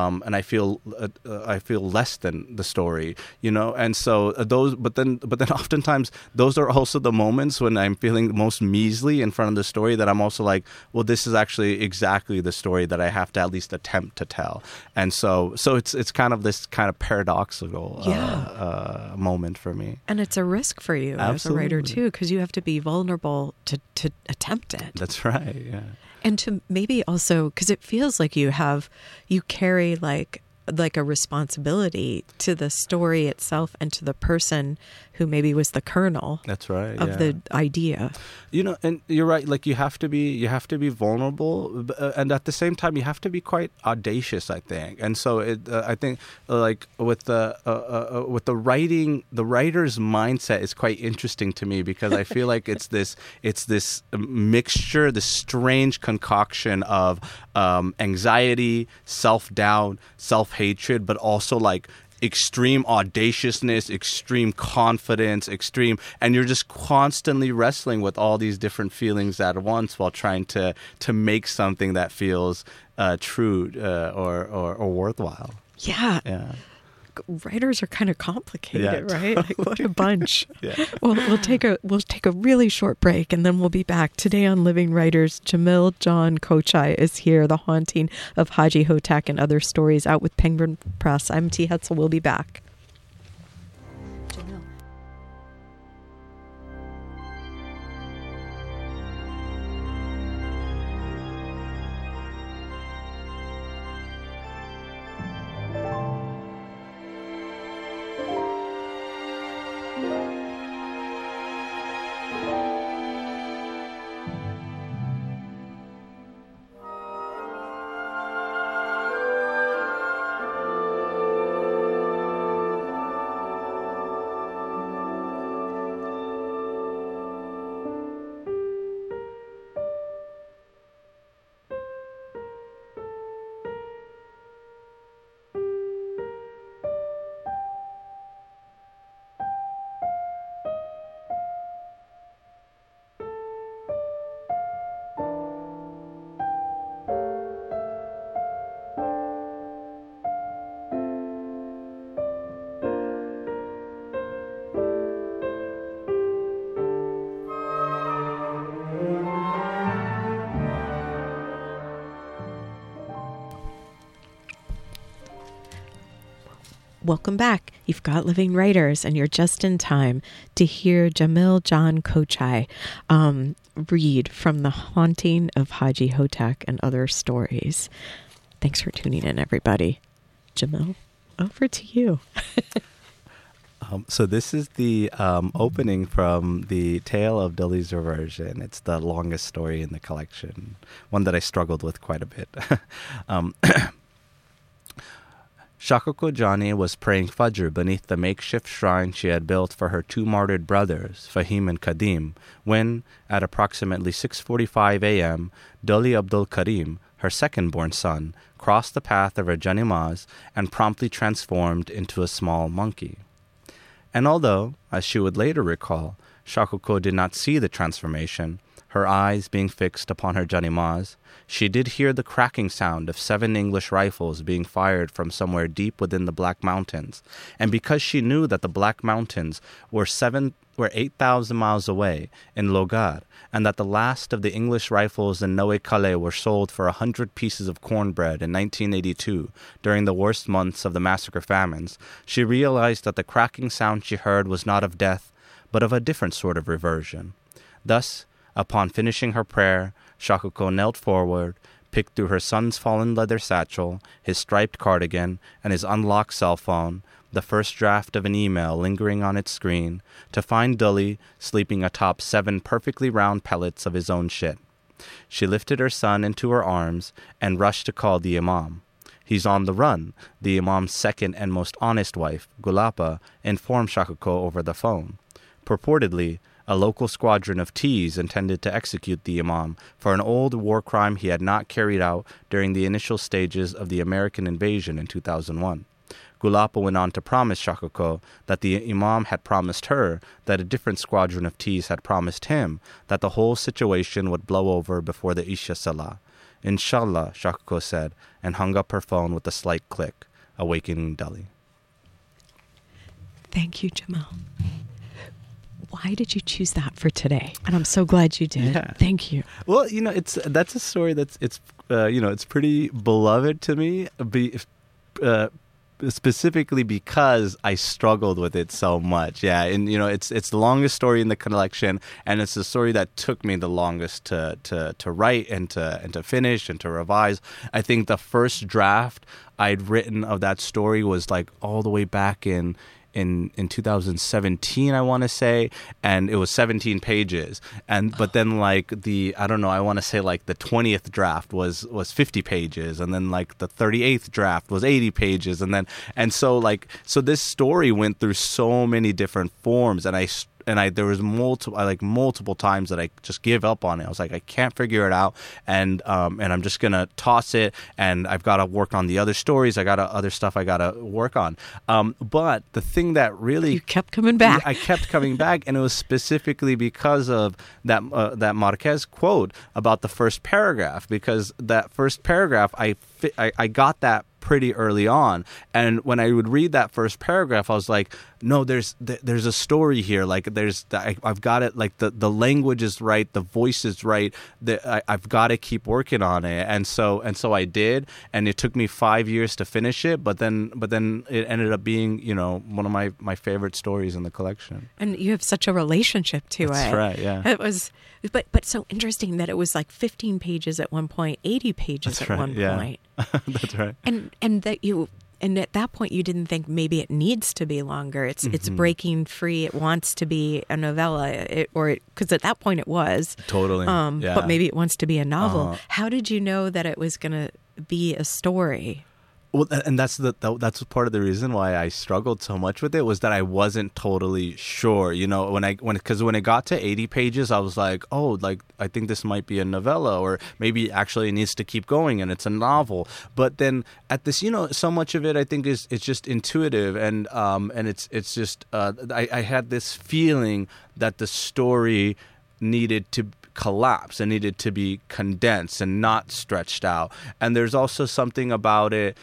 less than the story, you know. And so those, but then oftentimes those are also the moments when I'm feeling most measly in front of the story, that I'm also like, well, this is actually exactly the story that I have to at least attempt to tell. And so it's kind of this kind of paradoxical moment for me. And it's a risk for you as a writer too, because you have to be vulnerable to attempt it. That's right. Yeah. And to maybe also, because it feels like you carry like a responsibility to the story itself and to the person who maybe was the kernel. That's right. Of the idea. You know, and you're right. Like you have to be vulnerable, and at the same time, you have to be quite audacious, I think. And so I think like with the writing, the writer's mindset is quite interesting to me, because I feel like it's this mixture, this strange concoction of anxiety, self-doubt, self-hatred, but also like extreme audaciousness, extreme confidence, and you're just constantly wrestling with all these different feelings at once while trying to make something that feels true or worthwhile. Yeah. Yeah. Writers are kind of complicated, right? Like what a bunch. Yeah. Well, we'll take a really short break, and then we'll be back. Today on Living Writers, Jamil Jan Kochai is here, The Haunting of Haji Hotak and Other Stories, out with Penguin Press. I'm T. Hetzel. We'll be back. Welcome back. You've got Living Writers, and you're just in time to hear Jamil Jan Kochai read from The Haunting of Haji Hotak and Other Stories. Thanks for tuning in, everybody. Jamil, over to you. So this is the opening from the Tale of Dili's Reversion. It's the longest story in the collection, one that I struggled with quite a bit. Shakoko Jani was praying Fajr beneath the makeshift shrine she had built for her two martyred brothers, Fahim and Kadim, when, at approximately 6:45 a.m., Dili Abdul Karim, her second-born son, crossed the path of her Janimaz and promptly transformed into a small monkey. And although, as she would later recall, Shakoko did not see the transformation, her eyes being fixed upon her Janimaz, she did hear the cracking sound of 7 English rifles being fired from somewhere deep within the Black Mountains, and because she knew that the Black Mountains were 8,000 miles away in Logar, and that the last of the English rifles in Noe Kale were sold for 100 pieces of cornbread in 1982, during the worst months of the massacre famines, she realized that the cracking sound she heard was not of death, but of a different sort of reversion. Thus, upon finishing her prayer, Shakako knelt forward, picked through her son's fallen leather satchel, his striped cardigan, and his unlocked cell phone, the first draft of an email lingering on its screen, to find Dully sleeping atop 7 perfectly round pellets of his own shit. She lifted her son into her arms and rushed to call the Imam. "He's on the run," the Imam's second and most honest wife, Gulapa, informed Shakako over the phone. Purportedly, a local squadron of T's intended to execute the Imam for an old war crime he had not carried out during the initial stages of the American invasion in 2001. Gulapa went on to promise Shakako that the Imam had promised her that a different squadron of T's had promised him that the whole situation would blow over before the Isha Salah. "Inshallah," Shakako said, and hung up her phone with a slight click, awakening Dully. Thank you, Jamal. Why did you choose that for today? And I'm so glad you did. Yeah. Thank you. Well, that's a story it's pretty beloved to me, specifically because I struggled with it so much. Yeah, and it's the longest story in the collection, and it's the story that took me the longest to write and to finish and to revise. I think the first draft I'd written of that story was like all the way back in 2017, I want to say, and it was 17 pages. But then like I want to say like the 20th draft was 50 pages, and then like the 38th draft was 80 pages, so this story went through so many different forms, and there was multiple times that I just give up on it. I was like, I can't figure it out, and I'm just gonna toss it. And I've got to work on the other stories. I got other stuff I got to work on. But the thing that really you kept coming back. I kept coming back, and it was specifically because of that Marquez quote about the first paragraph. Because that first paragraph, I got that pretty early on, and when I would read that first paragraph, I was like, no, there's a story here. Like I've got it. Like the language is right, the voice is right. I've got to keep working on it, and so I did, and it took me 5 years to finish it. But then it ended up being one of my favorite stories in the collection. And you have such a relationship to it. That's right. Yeah. It was, but so interesting that it was like 15 pages at one point, 80 pages at one point. That's right. And at that point, you didn't think maybe it needs to be longer. It's breaking free. It wants to be a novella, because at that point it was totally. But maybe it wants to be a novel. How did you know that it was going to be a story? Well, and that's part of the reason why I struggled so much with it, was that I wasn't totally sure. Because when it got to 80 pages, I was like, oh, like I think this might be a novella, or maybe actually it needs to keep going and it's a novel. But then at this, so much of it I think it's just intuitive, and it's just I had this feeling that the story needed to collapse and needed to be condensed and not stretched out. And there's also something about it,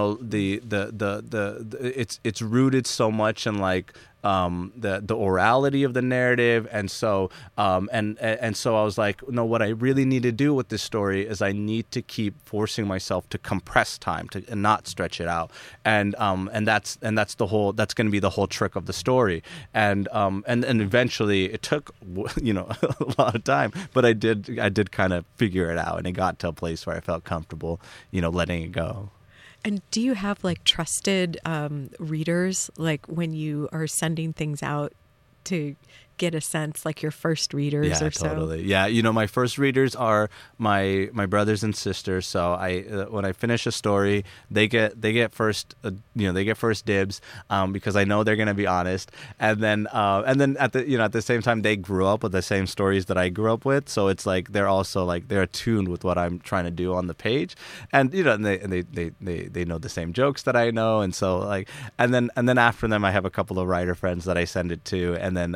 it's rooted so much in like the orality of the narrative, and so so I was like, no, what I really need to do with this story is I need to keep forcing myself to compress time and not stretch it out, and that's going to be the whole trick of the story, and eventually it took a lot of time, but I did kind of figure it out, and it got to a place where I felt comfortable letting it go. And do you have like trusted readers, like when you are sending things out to get a sense, like your first readers or so? Yeah, totally. Yeah, my first readers are my brothers and sisters. So when I finish a story, they get first dibs, because I know they're going to be honest. And then at the same time, they grew up with the same stories that I grew up with. So it's like they're also like they're attuned with what I'm trying to do on the page, and and they know the same jokes that I know, and so like and then after them, I have a couple of writer friends that I send it to, and then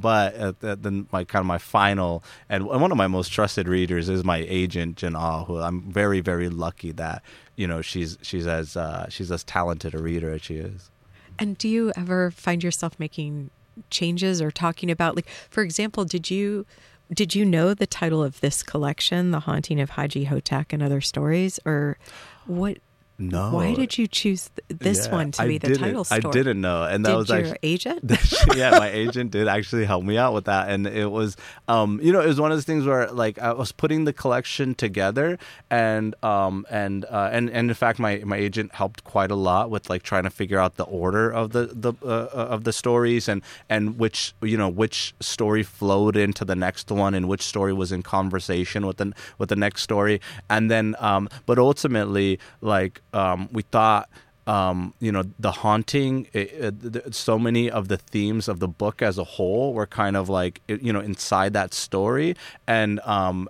but then my final and one of my most trusted readers is my agent Janal, who I'm very, very lucky that she's as talented a reader as she is. And do you ever find yourself making changes or talking about, like, for example, did you know the title of this collection, The Haunting of Haji Hotak and Other Stories, or what? No. Why did you choose this one to be the title story? I didn't know, and that was your agent? Yeah, my agent did actually help me out with that, and it was, it was one of those things where like I was putting the collection together, and in fact, my agent helped quite a lot with like trying to figure out the order of the stories and which story flowed into the next one and which story was in conversation with the next story, and then but ultimately like. We thought, the haunting, so many of the themes of the book as a whole were kind of like, inside that story. And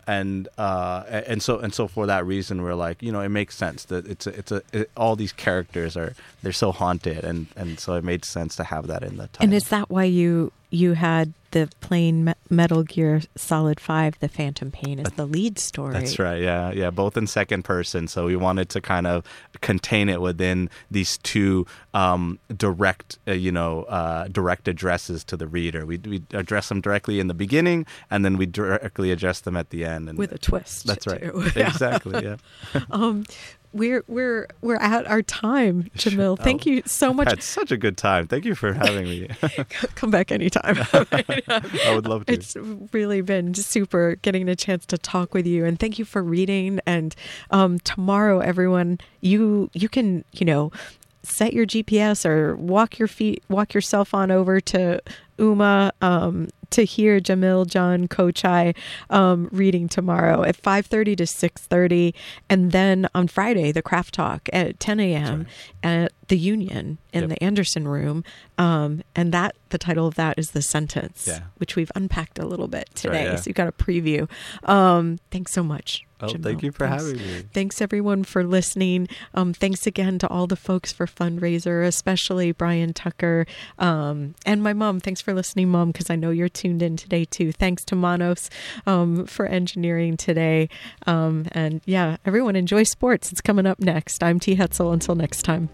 so for that reason, we're like, it makes sense that all these characters they're so haunted. And so it made sense to have that in the title. And is that why you had the plain Metal Gear Solid 5, The Phantom Pain, as the lead story? That's right. Yeah. Both in second person. So we wanted to kind of contain it within these two direct addresses to the reader. We address them directly in the beginning, and then we directly address them at the end, and with a twist. That's right. Yeah. Exactly. Yeah. We're at our time, Jamil. Thank you so much. I had such a good time. Thank you for having me. Come back anytime. I would love to. It's really been super getting a chance to talk with you, and thank you for reading. And tomorrow, everyone, you can set your GPS or walk yourself on over to Uma to hear Jamil Jan Kochai reading tomorrow at 5:30 to 6:30, and then on Friday the Craft Talk at 10 a.m. at the Union in the Anderson Room, and that the title of that is The Sentence, which we've unpacked a little bit today. So you got a preview. Thanks so much. Jamil. Thank you for having me. Thanks everyone for listening. Thanks again to all the folks for Fundraiser, especially Brian Tucker, and my mom. Thanks for listening, Mom, because I know you're tuned in today too. Thanks to Manos for engineering today. And yeah, everyone enjoy sports. It's coming up next. I'm T. Hetzel. Until next time.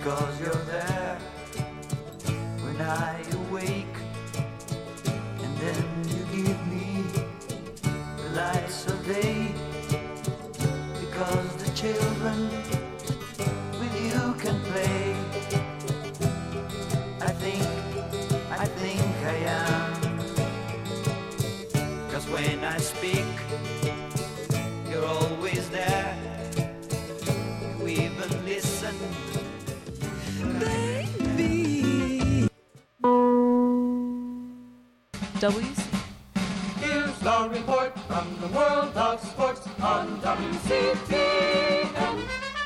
because you're there when I awake, and then you give me the lights of day, because the children with you can play. I think I am, 'cause when I speak, you're always there. You even listen, baby. WC. Here's the report from the world of sports on WCPN.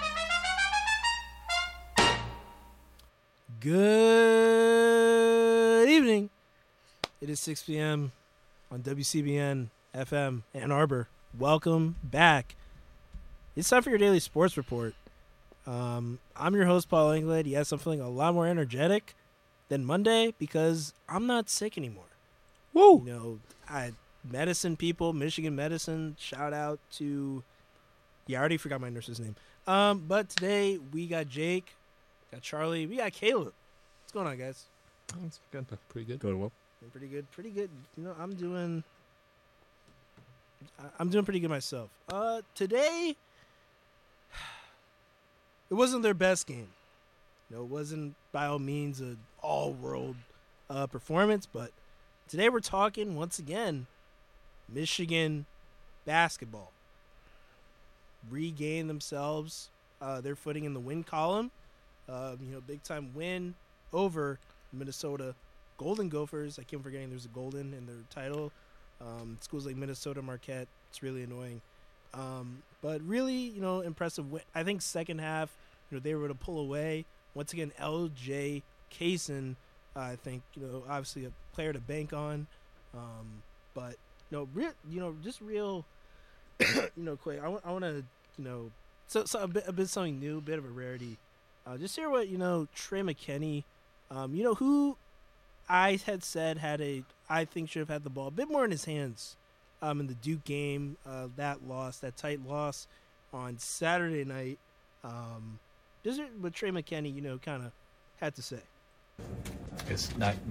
Good evening. It is 6 p.m. on WCBN FM Ann Arbor. Welcome back. It's time for your daily sports report. I'm your host, Paul Englund. Yes, I'm feeling a lot more energetic than Monday because I'm not sick anymore. Woo! You know, medicine people, Michigan Medicine, shout out to... Yeah, I already forgot my nurse's name. But today we got Jake, got Charlie, we got Caleb. What's going on, guys? It's good. Pretty good. Going well. Pretty good. You know, I'm doing pretty good myself. Today, it wasn't their best game. You know, it wasn't by all means an all-world performance, but today we're talking, once again, Michigan basketball. Regain themselves, their footing in the win column. Big-time win over Minnesota Golden Gophers. I keep forgetting there's a golden in their title. Schools like Minnesota, Marquette, it's really annoying. But really, impressive win. I think second half, they were able to pull away. Once again, LJ Kaysen, I think, obviously a player to bank on. But, just real, quick. I want to, so a bit something new, a bit of a rarity. Just hear what, Trey McKinney, who I had said I think should have had the ball a bit more in his hands in the Duke game, that tight loss on Saturday night. Just what Trey McKinney, kind of had to say. It's not